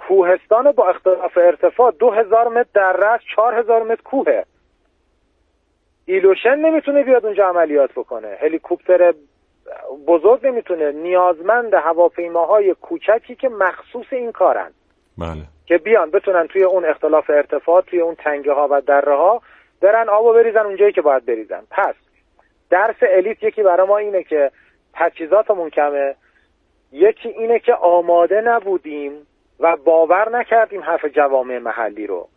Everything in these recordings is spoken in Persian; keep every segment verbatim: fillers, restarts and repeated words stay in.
کوهستان با اختلاف ارتفاع دو هزار متر در رأس چهار هزار متر کوهه. ایلوشن نمیتونه بیاد اونجا عملیات بکنه، هلیکوپتر بزرگ نمیتونه، نیازمند هواپیماهای کوچکی که مخصوص این کارن. بله. که بیان بتونن توی اون اختلاف ارتفاع، توی اون تنگه ها و دره ها برن آبو بریزن اونجایی که باید بریزن. پس درس الیت یکی برای ما اینه که تجهیزاتمون کمه، یکی اینه که آماده نبودیم و باور نکردیم حرف جوامع محلی رو.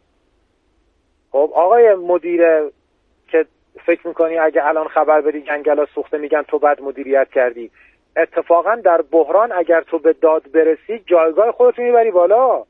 خب آقای مدیر که فکر میکنی اگه الان خبر بدی جنگلا سوخته میگن تو بد مدیریت کردی، اتفاقا در بحران اگر تو به داد برسی جایگاه خودت میبری بالا.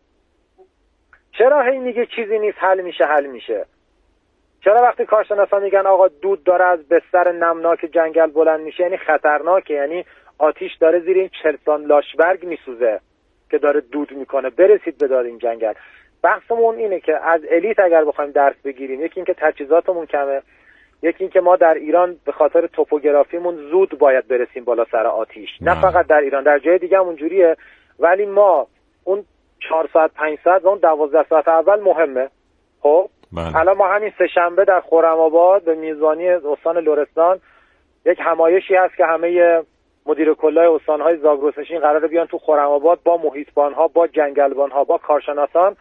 چرا هی میگه چیزی نیست حل میشه حل میشه؟ چرا وقتی کارشناسا میگن آقا دود داره از بستر نمناک جنگل بلند میشه یعنی خطرناکه، یعنی آتیش داره زیر این چلسان لاشبرگ میسوزه که داره دود میکنه، برسید به داد این جنگل. بحثمون اینه که از الیت اگر بخوایم درس بگیریم، یکی اینکه تجهیزاتمون کمه، یکی اینکه ما در ایران به خاطر توپوگرافیمون زود باید برسیم بالا سر آتیش. نه, نه فقط در ایران، در جای دیگه هم اونجوریه، ولی ما اون چهار ساعت پنج ساعت و اون دوازده ساعت اول مهمه. خب الان ما همین سه شنبه در خرم‌آباد به میزبانی استان لرستان یک همایشی هست که همه مدیر کلای استان‌های زاگرسنشین قراره بیان تو خرم‌آباد با محیطبان‌ها، با جنگلبان‌ها، با کارشناسان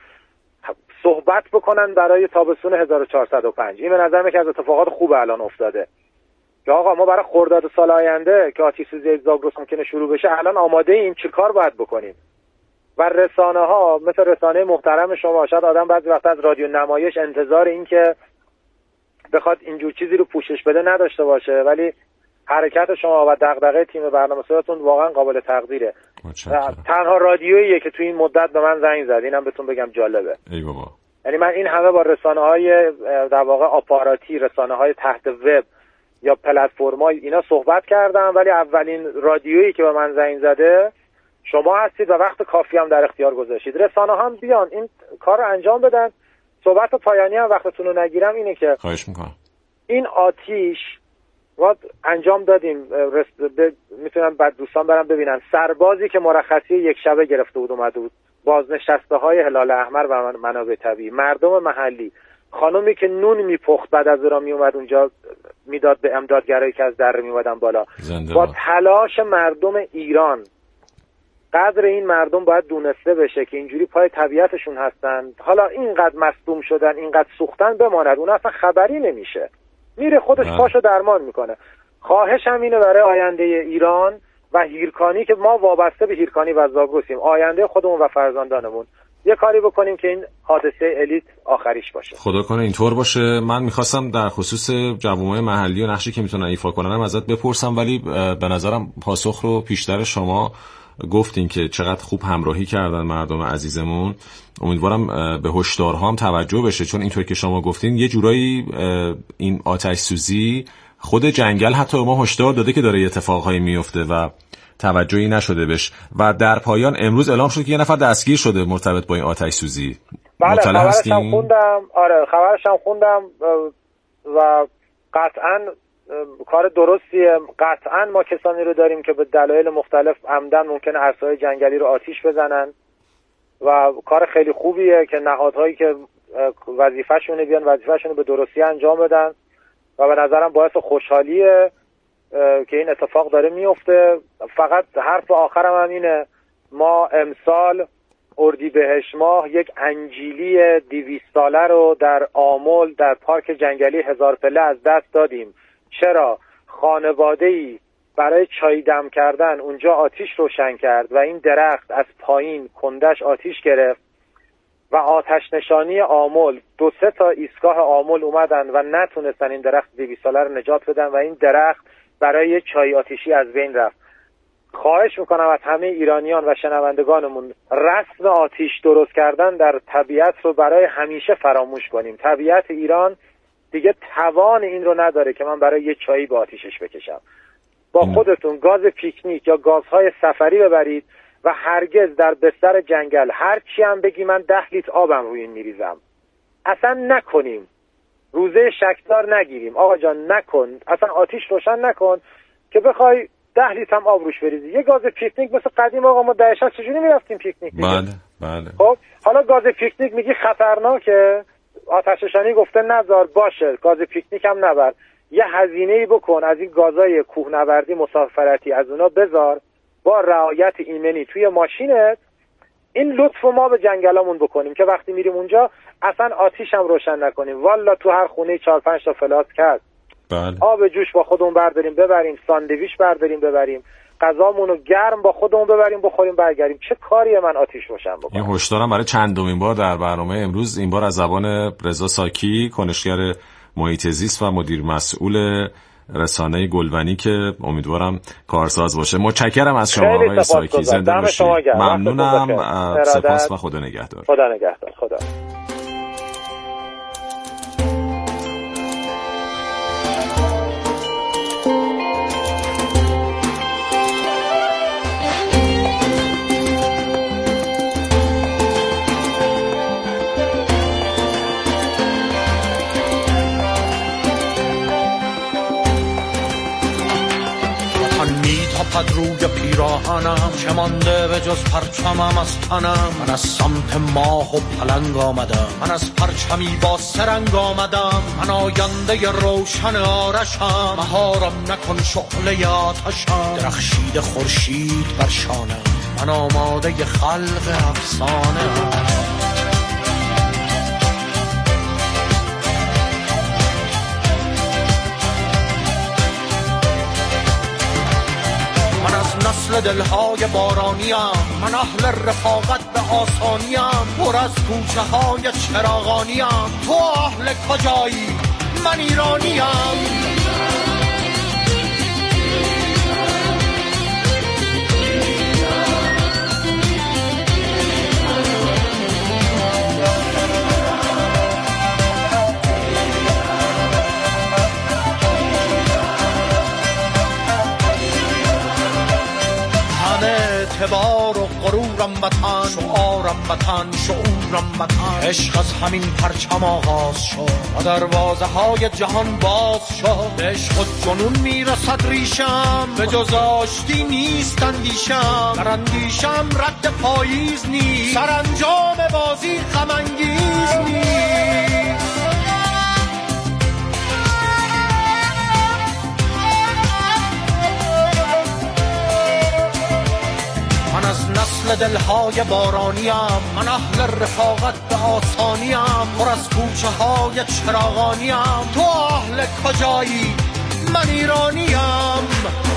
صحبت بکنن برای تابستون هزار و چهارصد و پنج. این به نظر میاد که از اتفاقات خوب الان افتاده که آقا ما برای خرداد سال آینده که آتش‌سوزی زاگرس ممکنه شروع بشه الان آماده ایم چی کار باید بکنیم. و رسانه ها مثل رسانه محترم شما، شاید آدم بعضی وقت از رادیو نمایش انتظار این که بخواد اینجور چیزی رو پوشش بده نداشته باشه، ولی حرکت شما و دغدغه تیم برنامه‌سازتون واقعا قابل تقدیره. تنها رادیوییه که تو این مدت به من زنگ زد، اینم بهتون بگم جالبه. ای بابا. یعنی من این همه با رسانه‌های در واقع آپاراتی، رسانه‌های تحت وب یا پلتفرم‌های اینا صحبت کردم، ولی اولین رادیویی که به من زنگ زده شما هستید و وقت کافی هم در اختیار گذاشتید. رسانه هم بیان این کار رو انجام بدن. صحبت پایانی هم وقتتون رو نگیرم اینه که خواهش میکنم این آتیش ما انجام دادیم، ب... میتونم بعد دوستان برم ببینن سربازی که مرخصی یک شبه گرفته بود اومده بود، بازنشسته های هلال احمر و منابع طبیعی، مردم محلی، خانومی که نون میپخت بعد از اون میومد اونجا میداد به امدادگرایی که از دره میومدن بالا. با تلاش مردم ایران، قدر این مردم باید دونسته بشه که اینجوری پای طبیعتشون هستن. حالا اینقدر مصدوم شدن، اینقدر سوختن بماند، اون اصلا خبری نمیشه، میره خودش پاشو درمان میکنه. خواهشم اینه برای آینده ایران و هیرکانی که ما وابسته به هیرکانی و زاگرسیم، آینده خودمون و فرزندانمون، یه کاری بکنیم که این حادثه الیت آخریش باشه. خدا کنه اینطور باشه. من میخواستم در خصوص جوامع محلی و نقشی که میتونن ایفا کنن ازت بپرسم، ولی به نظرم پاسخ رو پیشتر شما گفتین که چقدر خوب همراهی کردن مردم عزیزمون. امیدوارم به هشدارها هم توجه بشه، چون اینطور که شما گفتین یه جورایی این آتش سوزی خود جنگل حتی ما هشدار داده که داره اتفاقهایی میفته و توجهی نشده بش. و در پایان امروز اعلام شد که یه نفر دستگیر شده مرتبط با این آتش سوزی. بله خبرش هم خوندم. آره خبرش هم خوندم و قطعاً کار درستیه. قطعاً ما کسانی رو داریم که به دلایل مختلف عمدن ممکنه عرصه‌های جنگلی رو آتیش بزنن و کار خیلی خوبیه که نهادهایی که وظیفه‌شونه بیان وظیفه‌شون رو به درستی انجام بدن و به نظرم باعث خوشحالیه که این اتفاق داره میفته. فقط حرف آخرم هم اینه، ما امسال اردیبهشت ماه یک انجیلی دویست ساله رو در آمل در پارک جنگلی هزار پله از دست دادیم. چرا؟ خانواده‌ای برای چای دم کردن اونجا آتیش روشن کرد و این درخت از پایین کندش آتیش گرفت و آتش نشانی آمل، دو سه تا ایستگاه آمل اومدن و نتونستن این درخت دویست ساله رو نجات بدن و این درخت برای چای آتیشی از بین رفت. خواهش میکنم از همه ایرانیان و شنوندگانمون رسم آتیش درست کردن در طبیعت رو برای همیشه فراموش کنیم. طبیعت ایران دیگه توان این رو نداره که من برای یه چایی با آتیشش بکشم. با خودتون گاز پیکنیک یا گازهای سفری ببرید و هرگز در بستر جنگل هر چی هم بگی من ده لیتر آبم روی این میریزم اصلا نکنیم. روزه شکدار نگیریم. آقا جان نکن، اصلا آتیش روشن نکن که بخوای ده لیتر هم آب روش بریزی. یه گاز پیکنیک مثل قدیم آقا ما دهه شصت چجوری میرفتیم پیکنیک؟ بله بله. خب حالا گاز پیکنیک میگی خطرناکه، آتش‌نشانی گفته نذار، باشه گاز پیکنیک هم نبر، یه هزینه‌ای بکن از این گازای کوهنوردی مسافرتی از اونا بذار، با رعایت ایمنی توی ماشینت. این لطف ما به جنگلامون بکنیم که وقتی میریم اونجا اصلا آتیش هم روشن نکنیم. والا تو هر خونه چهار پنج تا فلاسک هست، بله. آب جوش با خودمون برداریم ببریم، ساندویچ برداریم ببریم، غذامونو گرم با خودمون ببریم بخوریم برگردیم. چه کاریه من آتیش روشن بکنم؟ این هشدارم برای چندمین بار در برنامه امروز، این بار از زبان رضا ساکی، کنشگر محیط زیست و مدیر مسئول رسانه گلبنی که امیدوارم کارساز باشه. متشکرم از شما آقای ساکی، زنده باشید. ممنونم، سپاس و خدا نگهدار. خدا نگهدار. خدا. پد روی پیراهنم چه مانده به جز پرچمم از تنم. من از سمت ماه و پلنگ آمدم، من از پرچمی با سرنگ آمدم. من آینده روشن آرشم، مهارم نکن شعله آتشم. درخشید خورشید بر شانم، من آماده خلق افسانه. نسل دلهای بارانیم، من اهل رفاقت به آسانیم. پر از کوچه های چراغانیم، تو اهل کجایی؟ من ایرانیم. اعتبار و غرورم وطن، شعارم وطن، شعورم وطن. عشق از همین پرچم آغاز شد و دروازه های جهان باز شد. عشق و جنون میرسد ریشم، به جز آشتی نیست اندیشم. در اندیشم رد پاییز نیست، سرانجام بازی غم انگیز نیست. من از نسل دلهای بارانیم، من اهل رفاقت به آسانیم. پر از کوچه های چراغانیم، تو اهل کجایی؟ من ایرانیم.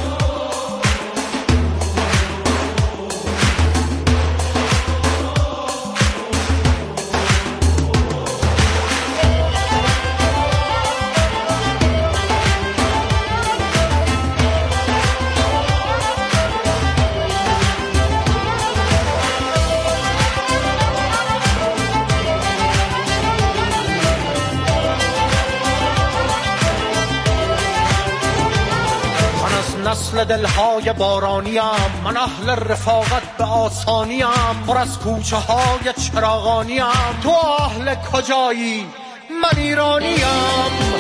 نسل دلهای بارانیم، من اهل رفاقت به آسانیم. پر از کوچه های چراغانیم، تو اهل کجایی؟ من ایرانیم.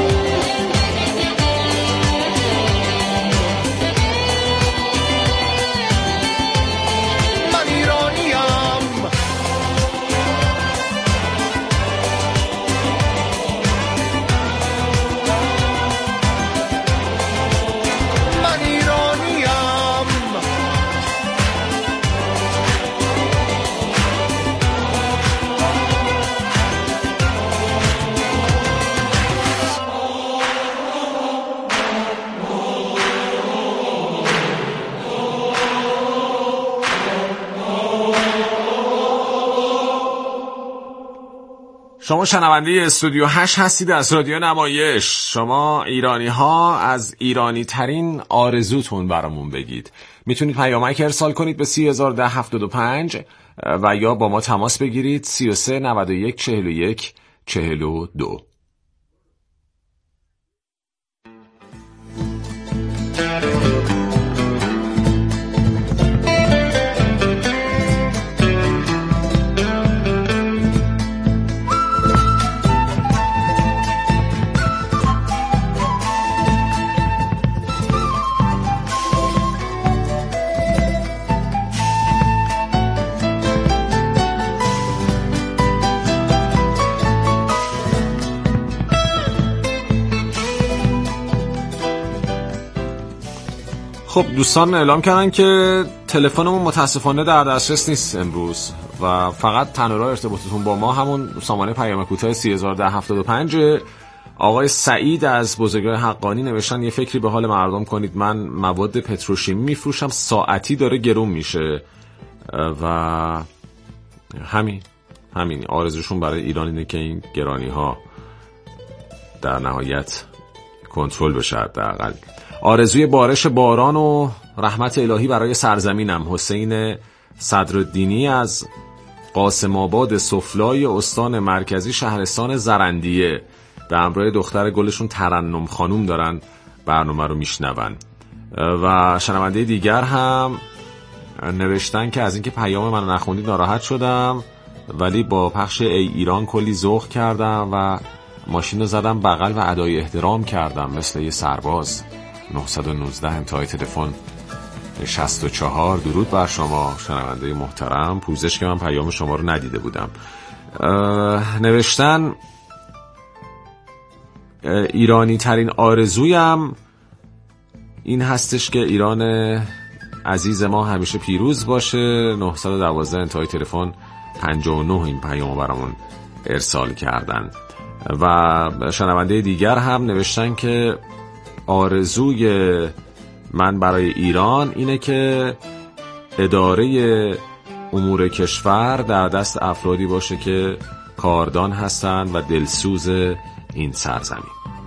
شما شنونده استودیو هشت هستید از رادیو نمایش. شما ایرانی ها از ایرانی ترین آرزوتون برامون بگید. میتونید پیامک ارسال کنید به سی هزار و ده هفتاد و پنج و یا با ما تماس بگیرید سی و سه نود و یک چهل و یک چهل و دو. خب دوستان اعلام کردن که تلفنمون متاسفانه در دسترس نیست امروز و فقط تنها راه ارتباطتون با ما همون سامانه پیام کوتاه سی هزار و ده هفتاد و پنج. آقای سعید از بزرگراه حقانی نوشتن یه فکری به حال مردم کنید، من مواد پتروشیمی میفروشم، ساعتی داره گرون میشه و همین همین آرزوشون برای ایران اینه که این گرانی ها در نهایت کنترل بشه. حداقل آرزوی بارش باران و رحمت الهی برای سرزمینم. حسین صدرالدینی از قاسم آباد سفلای استان مرکزی شهرستان زرندیه به همراه دختر گلشون ترنم خانوم دارن برنامه رو میشنون. و شنونده دیگر هم نوشتن که از اینکه پیام منو نخوندید ناراحت شدم، ولی با پخش ای ایران کلی ذوق کردم و ماشین رو زدم بغل و ادای احترام کردم مثل یه سرباز. نه یک نه انتهای تلفن شصت و چهار. درود بر شما شنونده محترم. پوزش که من پیام شما رو ندیده بودم. نوشتن ایرانی ترین آرزویم این هستش که ایران عزیز ما همیشه پیروز باشه. نه یک دو انتهای تلفن پنجاه و نه این پیامو برامون ارسال کردن. و شنونده دیگر هم نوشتن که آرزوی من برای ایران اینه که اداره امور کشور در دست افرادی باشه که کاردان هستن و دلسوز این سرزمین.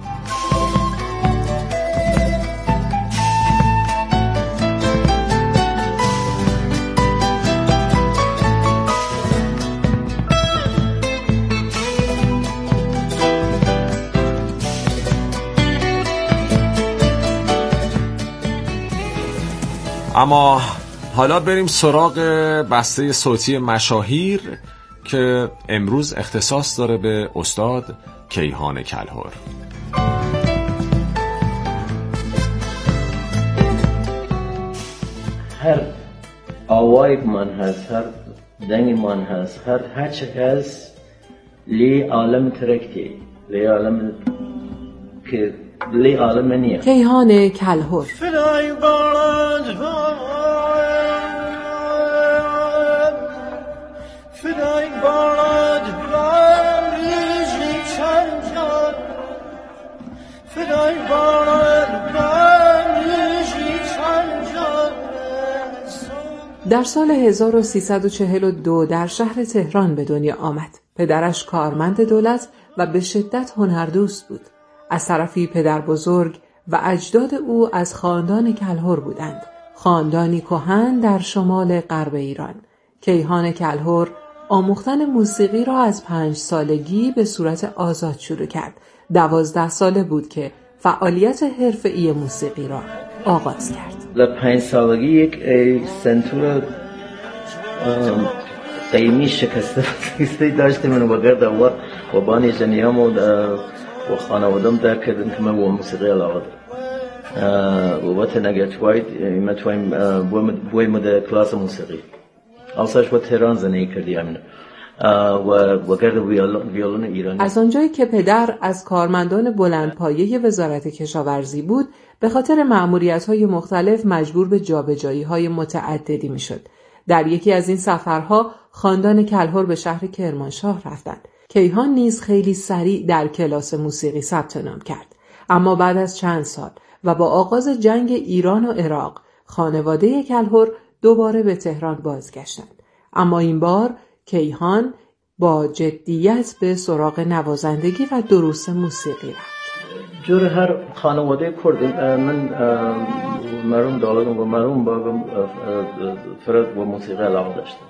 اما حالا بریم سراغ بسته صوتی مشاهیر که امروز اختصاص داره به استاد کیهان کلهر. هر آوای من هست، هر دنگ من هست، هر هرچه هست لی عالم ترکتی، لی عالم که لی عالم نیه. کیهان کلهر فدای بارد فدای بارد ریزی چند فدای بارد ریزی چند. در سال هزار و سیصد و چهل و دو در شهر تهران به دنیا آمد. پدرش کارمند دولت و به شدت هنردوست بود. از طرفی پدر بزرگ و اجداد او از خاندان کلهر بودند، خاندانی کهن در شمال غرب ایران. کیهان کلهر آموختن موسیقی را از پنج سالگی به صورت آزاد شروع کرد. دوازده ساله بود که فعالیت حرفه‌ای موسیقی را آغاز کرد. در پنج سالگی یک سنتور قیمی شکسته داشتیم من و گرد و و بانی جنیام و و خانوادم در کردن که من و موسیقی علاقه دارم و وقت نگهتواید ایمه توایم بویم در کلاس موسیقی آساش با تهران زنهی کردی همین و و گرد ویولون ایرانی. از آنجایی که پدر از کارمندان بلندپایه وزارت کشاورزی بود، به خاطر مأموریت‌های مختلف مجبور به جابجایی‌های متعددی می‌شد. در یکی از این سفرها خاندان کلهر به شهر کرمانشاه رفتند. کیهان نیز خیلی سریع در کلاس موسیقی ثبت نام کرد. اما بعد از چند سال و با آغاز جنگ ایران و عراق، خانواده کلهر دوباره به تهران بازگشتند. اما این بار کیهان با جدیت به سراغ نوازندگی و دروس موسیقی رفت. جور هر خانواده کرد من مرحوم دالگم و مرحوم باگم فرد و موسیقی علاقه داشتم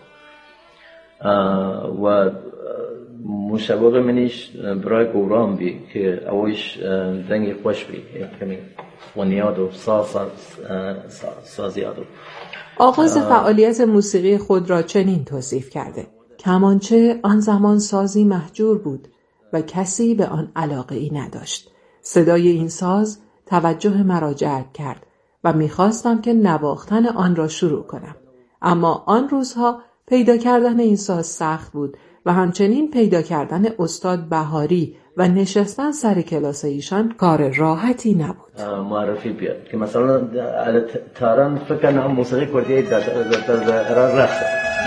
و مشابه منیش برای گوران بی که اویش دنگی خوش بی کمی خونیاد و سازیاد. آغاز فعالیت موسیقی خود را چنین توصیف کرده: کمانچه آن زمان سازی مهجور بود و کسی به آن علاقه ای نداشت. صدای این ساز توجه مرا جلب کرد و میخواستم که نواختن آن را شروع کنم. اما آن روزها پیدا کردن این ساز سخت بود و همچنین پیدا کردن استاد بهاری و نشستن سر کلاس ایشان کار راحتی نبود. معرفی بیاد که مثلا تاران فکر کنم موسیقی کردی در رقص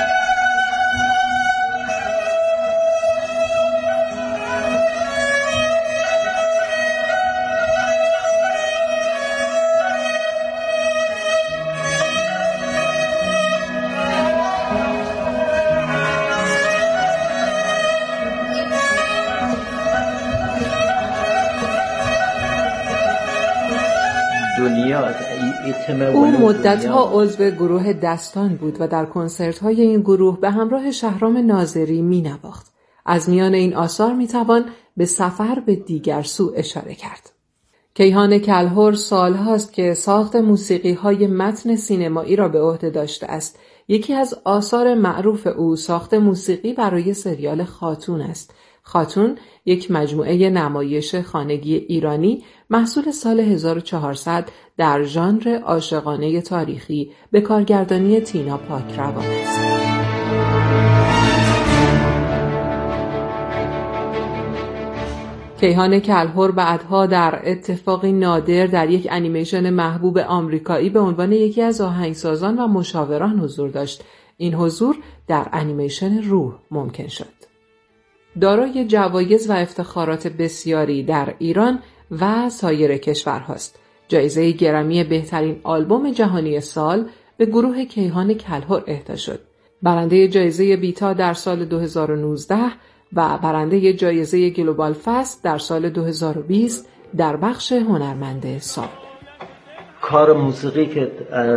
او مدت‌ها عضو گروه دستان بود و در کنسرت‌های این گروه به همراه شهرام ناظری می‌نواخت. از میان این آثار می‌توان به سفر به دیگر سو اشاره کرد. کیهان کلهر سال‌هاست که ساخت موسیقی‌های متن سینمایی را به عهده داشته است. یکی از آثار معروف او ساخت موسیقی برای سریال خاتون است. خاتون یک مجموعه نمایش خانگی ایرانی محصول سال هزار و چهارصد در ژانر عاشقانه تاریخی به کارگردانی تینا پاکروان است. کیهان کلهر بعدها در اتفاقی نادر در یک انیمیشن محبوب آمریکایی به عنوان یکی از آهنگسازان و مشاوران حضور داشت. این حضور در انیمیشن روح ممکن شد. دارای جوایز و افتخارات بسیاری در ایران و سایر کشورهاست. جایزه گرمی بهترین آلبوم جهانی سال به گروه کیهان کلهر اهدا شد. برنده جایزه بیتا در سال دو هزار و نوزده و برنده جایزه گلوبال فست در سال دو هزار و بیست در بخش هنرمند سال. کار موسیقی که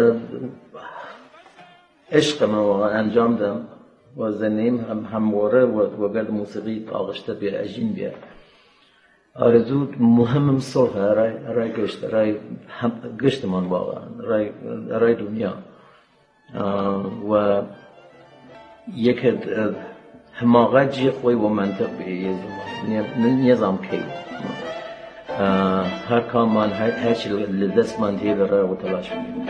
عشق من واقعا انجام دادم و زنیم هم همواره و گرد موسیقی آغشته بیا اجین بیا آرزو مهمم صلح رای رای گشت رای گشت من واقعا رای رای دنیا و یک حماقت جی خوی و منطق به نظام کی هر کام من هر چی لدست من تیه رای و تلاش کنیم.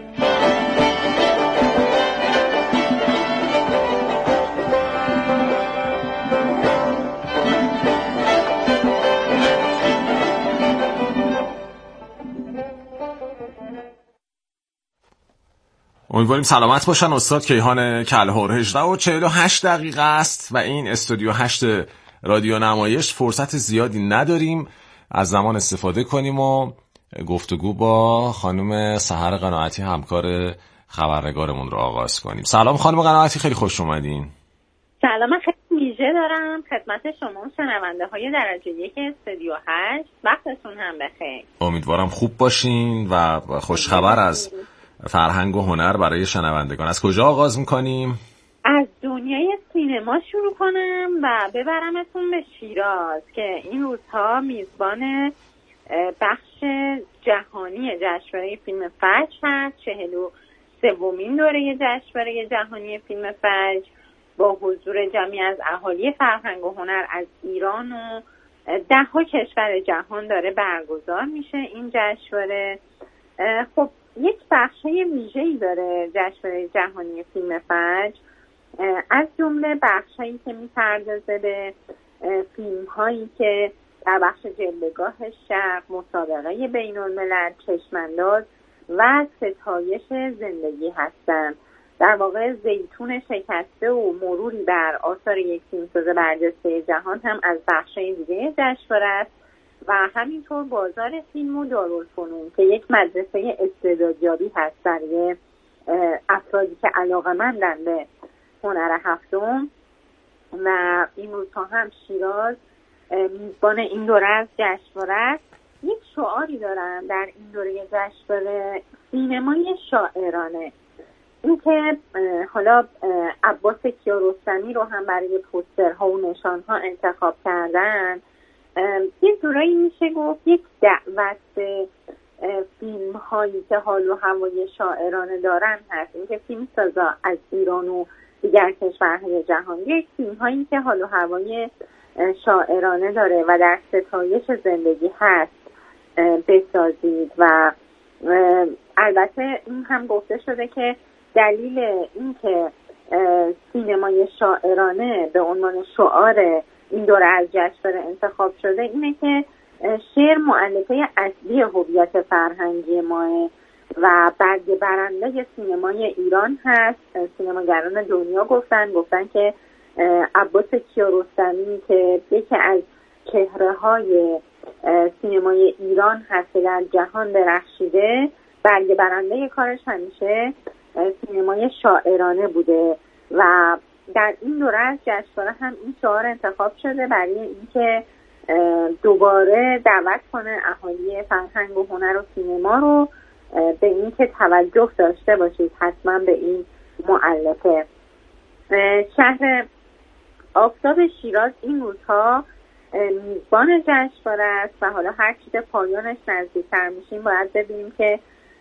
امیدواریم سلامت باشن استاد کیهان کلهر. هجده و چهل و هشت دقیقه است و این استودیو هشت رادیو نمایش. فرصت زیادی نداریم، از زمان استفاده کنیم و گفتگو با خانم سحر قناعتی همکار خبرنگارمون رو آغاز کنیم. سلام خانم قناعتی، خیلی خوش اومدین. سلام، من خیلی ویژه دارم خدمت شما شنونده های درجه یک استودیو هشت. وقتتون هم بخیر. امیدوارم خوب باشین و خوشخبر از فرهنگ و هنر برای شنوندگان. از کجا آغاز میکنیم؟ از دنیای سینما شروع کنم و ببرمتون به شیراز که این روزها میزبان بخش جهانی جشنواره فیلم فجر هست. چهل و سومین دوره جشنواره جهانی فیلم فجر با حضور جمعی از اهالی فرهنگ و هنر از ایران و ده ها کشور جهان داره برگزار میشه این جشنواره. خب یک بخشای ویژه‌ای داره جشنواره جهانی فیلم فجر، از جمله بخشایی که می‌پردازه به فیلم‌هایی که در بخش جلوه‌گاه شرق، مسابقه بین‌الملل، چشم‌انداز و ستایش زندگی هستند. در واقع زیتون شکسته و مروری بر آثار یک فیلمساز برجسته جهان هم از بخشای دیگه جشنواره است و همینطور بازار فیلم و دارالفنون که یک مدرسه استعدادیابی هست برای افرادی که علاقه‌مندن به هنر هفتم و این روزها هم شیراز میزبان این دوره از جشنواره است. یک شعاری دارم در این دوره جشنواره، سینمای شاعرانه. این که حالا عباس کیارستمی رو هم برای پوسترها و نشانها انتخاب کردن، یک جورایی میشه گفت یک دعوت به فیلم هایی که حال و هوای شاعرانه دارن هست. این که فیلم سازا از ایران و دیگر کشورهای جهان یک فیلم هایی که حال و هوای شاعرانه داره و در ستایش زندگی هست بسازید. و البته این هم گفته شده که دلیل این که سینمای شاعرانه به عنوان شعار این دوره از جشنواره انتخاب شده اینه که شعر مؤلفه اصلی هویت فرهنگی ماه و برگ برنده سینمای ایران هست. سینماگران دنیا گفتن گفتن که عباس کیارستمی که یکی از چهره های سینمای ایران هست در جهان درخشیده، برگ برنده کارش همیشه سینمای شاعرانه بوده و در این دوره از جشنواره هم این شعار انتخاب شده برای اینکه دوباره دعوت کنه اهالی فرهنگ و هنر و سینما رو به اینکه توجه داشته باشید حتما به این مؤلفه. شهر آفتاب شیراز این روزها میزبان جشنواره است و حالا هر چیز پایانش نزدیکتر میشیم باید ببینیم که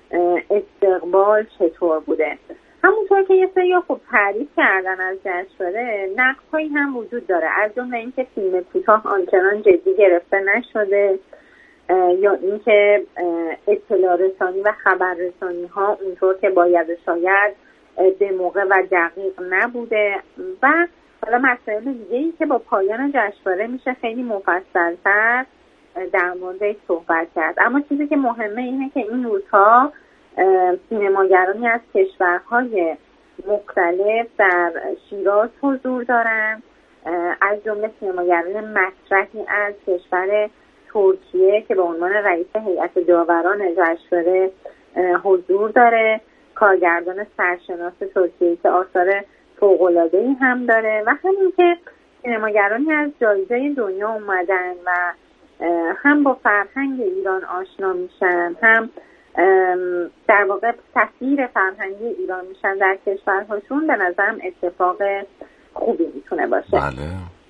استقبال چطور بوده. همونطور که یه سری خوب تعریف کردن از جشنواره، نقدهایی هم وجود داره، از جمله اینکه فیلم کوتاه آنچنان جدی گرفته نشده یا اینکه اطلاع رسانی و خبر رسانی ها اونطور که باید شاید به موقع و دقیق نبوده و حالا مسائل دیگه‌ای که با پایان جشنواره میشه خیلی مفصل‌تر در موردش صحبت کرد. اما چیزی که مهمه اینه که این روزها سینماگرانی از کشورهای مختلف در شیراز حضور دارن، از جمله سینماگران مطرحی از کشور ترکیه که به عنوان رئیس هیئت داوران جشنواره حضور داره، کارگردان سرشناس ترکیه که آثار فوق‌العاده‌ای هم داره و همین که سینماگرانی از جایزه دنیا اومدن و هم با فرهنگ ایران آشنا میشن، هم در واقع سفیر فرهنگی ایران میشن در کشورهاشون، به نظرم اتفاق خوبی میتونه باشه. بله.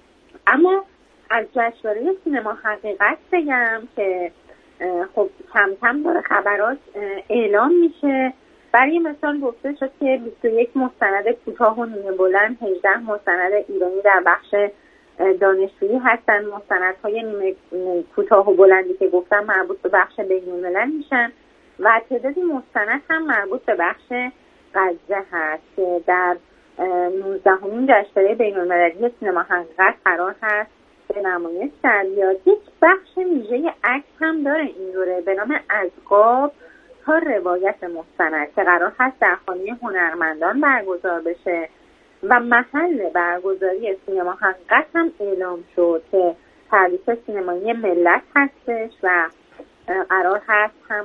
اما از جشنواره سینما حقیقت بگم که خب کم کم داره خبرات اعلام میشه. برای مثال گفته شد که بیست و یک مستند کوتاه و نیمه بلند، هجده مستند ایرانی در بخش دانشجویی هستن. مستندهای نیمه کوتاه و بلندی که گفتم مربوط به بخش بین‌الملل میشن و تعدادی مستند هم مربوط به بخش غزه هست که در نوزدهمین جشنواره بین‌المللی سینما حقیقت قرار هست به نمایش در بیاد. یک بخش ویژه عکس هم داره این دوره به نام از قاب تا روایت مستند که قرار هست در خانه هنرمندان برگزار بشه و محل برگزاری سینما حقیقت هم اعلام شد که پردیس سینمایی ملت هستش و قرار هست هم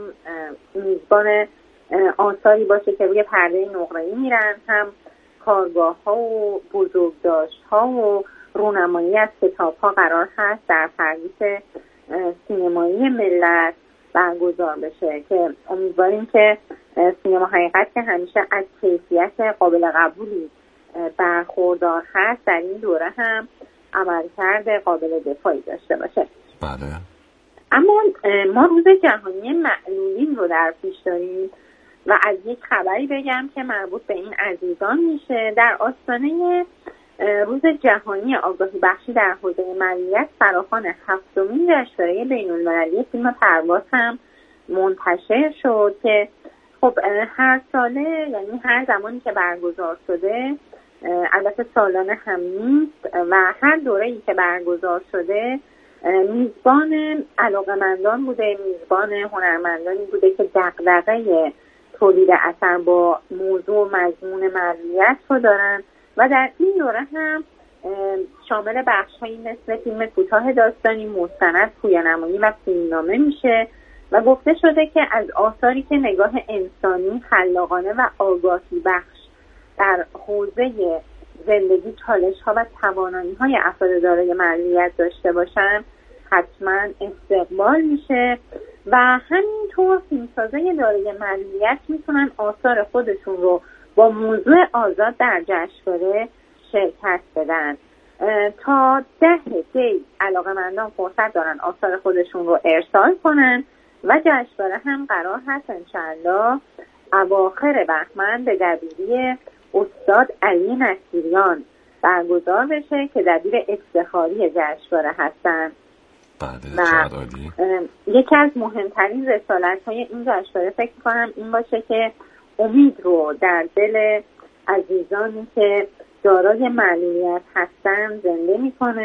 میزبان آثاری باشه که روی پرده نقره‌ای میرن، هم کارگاه ها و بزرگداشت ها و رونمایی از کتاب ها قرار هست در پردیس سینمایی ملت برگزار بشه که امیدواریم که سینما حقیقت که همیشه از کیفیت قابل قبولی برخوردار هست در این دوره هم عملکرد قابل دفاعی داشته باشه. بله. اما ما روز جهانی معلولین رو در پیش داریم و از یک خبری بگم که مربوط به این عزیزان میشه. در آستانه روز جهانی آگاهی بخشی در حوزه معلولیت فراخوان هفتمین جشنواره بین‌المللی فیلم پرواز هم منتشر شد که خب هر ساله، یعنی هر زمانی که برگزار شده، البته سالانه هم نیست و هر دوره‌ای که برگزار شده میزبان علاقه‌مندان بوده، میزبان هنرمندانی بوده که دغدغه تولید اثر با موضوع مضمون معلولیت رو دارن و در این دوره هم شامل بخش‌هایی مثل فیلم کوتاه داستانی، مستند، پویانمایی و فیلمنامه میشه و گفته شده که از آثاری که نگاه انسانی، خلاقانه و آگاهی بخش در حوزه زندگی، چالش‌ها و توانایی‌های افراد دارای معلولیت داشته باشن حتما استقبال میشه و همینطور فیلمسازای دارای معلولیت میتونن آثار خودشون رو با موضوع آزاد در جشنواره شرکت بدن. تا ده دی علاقه‌مندان فرصت دارن آثار خودشون رو ارسال کنن و جشنواره هم قرار هست انشالله اواخر بهمن به دبیری استاد علی نصیریان برگزار بشه که دبیر افتخاری جشنواره هستن. بله، و یکی از مهمترین رسالت‌های این جشنواره فکر کنم این باشه که امید رو در دل عزیزانی که دارای معلولیت هستن زنده میکنه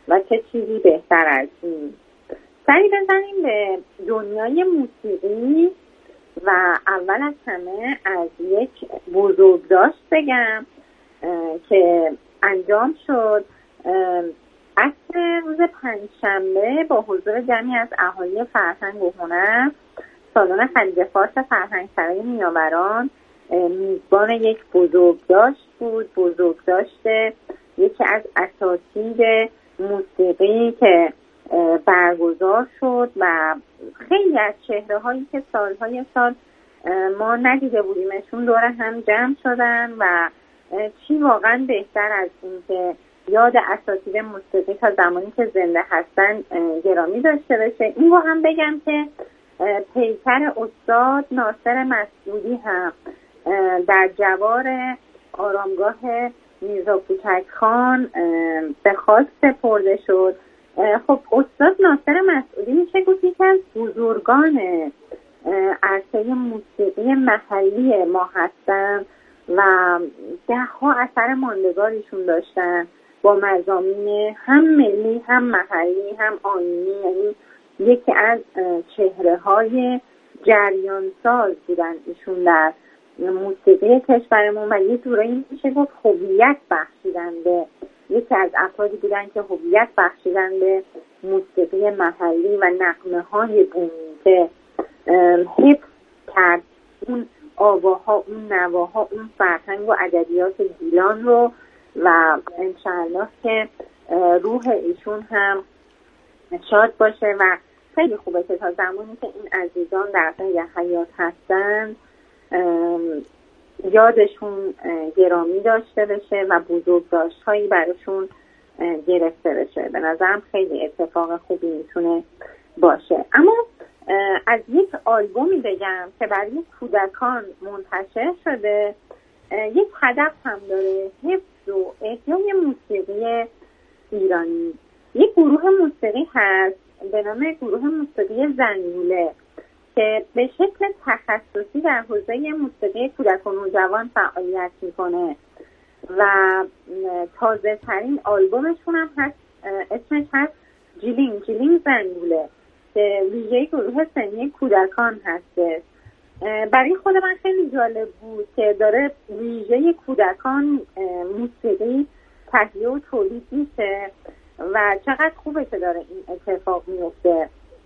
و چه چیزی بهتر از این. سری بزنیم به دنیای موسیقی و اول از همه از یک بزرگداشت بگم که انجام شد. عصر روز پنجشنبه با حضور جمعی از اهالی فرهنگ و هنر، سالن خلیج فارس فرهنگسرای نیاوران میزبان یک بزرگداشت بود. بزرگداشت یکی از اساتید موسیقی که برگزار شد و خیلی از چهره هایی که سالهای سال ما ندیده بودیمشون دور هم جمع شدن و چی واقعا بهتر از این که یاد اساتید موسیقی تا زمانی که زنده هستن گرامی داشته بشه. این رو هم بگم که پیکر استاد ناصر مسعودی هم در جوار آرامگاه میرزا کوچک خان به خاک سپرده شد. خب استاد ناصر مسعودی میشه گفت یکی از بزرگان عرصه موسیقی محلی ما هستن و ده‌ها اثر ماندگاریشون داشتن با مضامین هم ملی هم محلی هم آیینی، یعنی یکی از چهره های جریان ساز بودن ایشون در موسیقی کشورمون و یه جورایی میشه گفت هویت بخشیدن به یکی از افرادی بودن که هویت بخشیدن به موسیقی محلی و نغمه های بومی که حفظ کرد اون آواها، اون نواها، اون فرهنگ و ادبیات گیلان رو و انشاءالله که روح ایشون هم شاد باشه و خیلی خوبه که تا زمانی که این عزیزان در حیات هستن یادشون گرامی داشته بشه و بزرگداشت‌هایی براشون گرفته بشه. به نظرم خیلی اتفاق خوبی میتونه باشه. اما از یک آلبومی بگم که برای کودکان منتشر شده، یک هدف هم داره، حفظ و احیای موسیقی ایرانی. یک گروه موسیقی هست به نام گروه موسیقی زنگوله که به شکل تخصصی در حوزه موسیقی کودک و نوجوان فعالیت میکنه و تازه ترین آلبومشون هم هست، اسمش هست جیلینگ جیلینگ زنگوله که ویژه گروه سنی کودکان هسته. برای خود من خیلی جالب بود که داره ویژه کودکان موسیقی تهیه و تولید میشه و چقدر خوبه که داره این اتفاق میفته.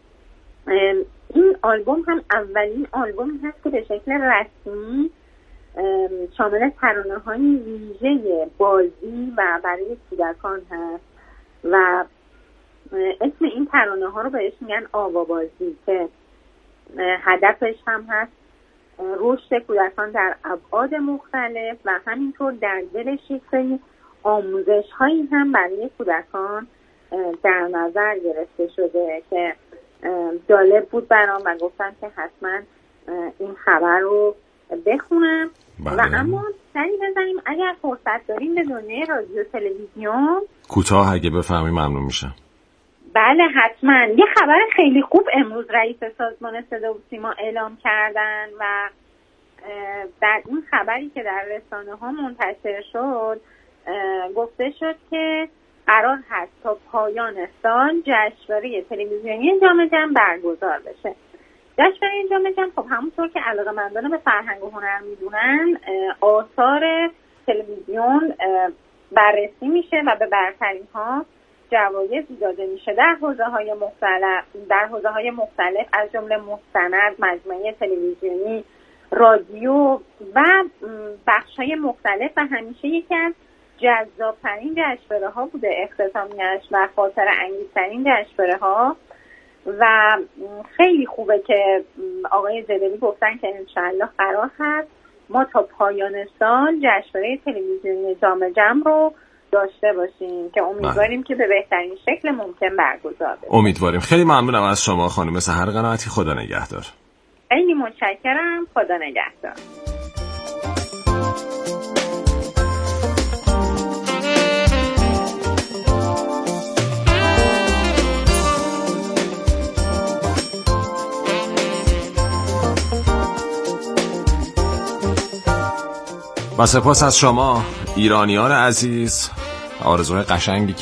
این آلبوم هم اولین آلبومی هست که به شکل رسمی شامل ترانه‌های ویژه بازی و برای کودکان هست و اسم این ترانه‌ها رو بهش میگن آوابازی که هدفش هم هست رشد کودکان در ابعاد مختلف و همینطور در دلش یک سری آموزش‌هایی هم برای کودکان در نظر گرفته شده که جالب بود برام و گفتم که حتما این خبر رو بخونم. بله. و اما سری بزنیم اگر فرصت داریم به دنیای رادیو تلویزیون کوتاه اگه بفهمی ممنون میشم. بله حتما. یه خبر خیلی خوب امروز رئیس سازمان صدا و سیما اعلام کردن و در این خبری که در رسانه ها منتشر شد گفته شد که قرار هست تا پایان سال جشنواره تلویزیونی جام جم برگزار بشه. جشنواره جام جم خب همونطور که علاقه‌مندان به فرهنگ و هنر میدونن آثار تلویزیون بررسی میشه و به برترین ها جوایزی داده میشه در حوزه‌های مختلف در حوزه‌های مختلف از جمله مستند، مجموعه تلویزیونی، رادیو و بخش‌های مختلف و همیشه یکی از جذاب‌ترین جشنواره‌ها بوده اختتامیه‌اش و خاطره انگیزترین جشنواره‌ها و خیلی خوبه که آقای زدلی گفتن که انشاءالله قرار هست ما تا پایان سال جشنواره تلویزیونی جام جم رو داشته باشیم که امیدواریم که به بهترین شکل ممکن برگزار بشه. امیدواریم. خیلی ممنونم از شما خانم سحر قناعتی. خدا نگهدار. خیلی متشکرم. خدا نگهدار. و سپاس از شما ایرانیان عزیز. آرزوهای قشنگی